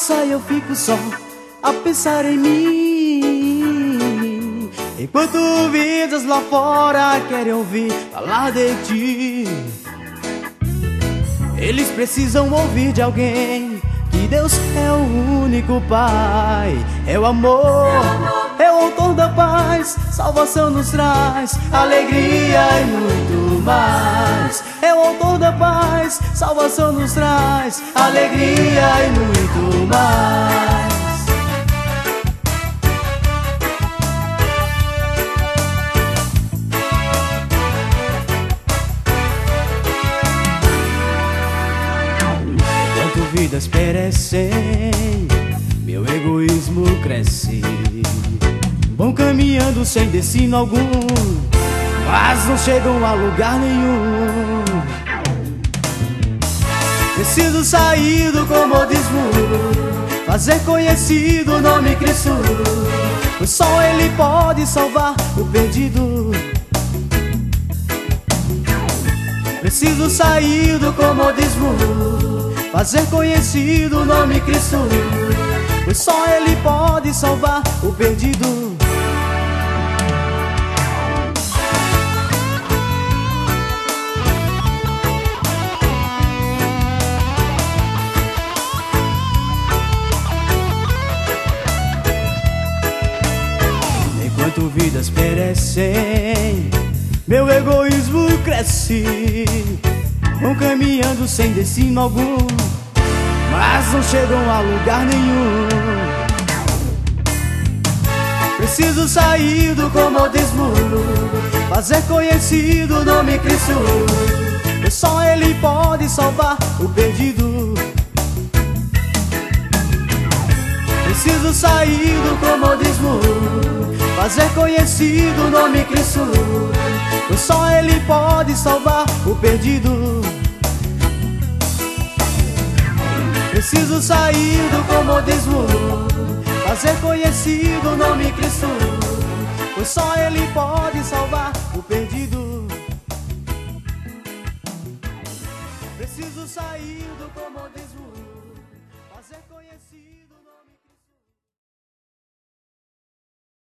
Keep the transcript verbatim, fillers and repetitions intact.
passa e eu fico só a pensar em mim, enquanto vidas lá fora querem ouvir falar de ti. Eles precisam ouvir de alguém que Deus é o único Pai, é o amor, é o autor da paz, salvação nos traz alegria e muito mais. É o autor da paz, salvação nos traz alegria e muito mais. Enquanto vidas perecem, meu egoísmo cresce. Vão caminhando sem destino algum, mas não chegam a lugar nenhum. Preciso sair do comodismo, fazer conhecido o nome Cristo, pois só Ele pode salvar o perdido. Preciso sair do comodismo, fazer conhecido o nome Cristo, pois só Ele pode salvar o perdido. Enquanto vidas perecem, meu egoísmo cresce. Vão caminhando sem destino algum, mas não chegam a lugar nenhum. Preciso sair do comodismo, fazer conhecido o nome Cristo, pois só Ele pode salvar o perdido. Preciso sair do comodismo, fazer conhecido o nome Cristo, pois só Ele pode salvar o perdido. Preciso sair do comodismo, fazer conhecido o nome Cristo, pois só Ele pode salvar o perdido. Preciso sair do comodismo.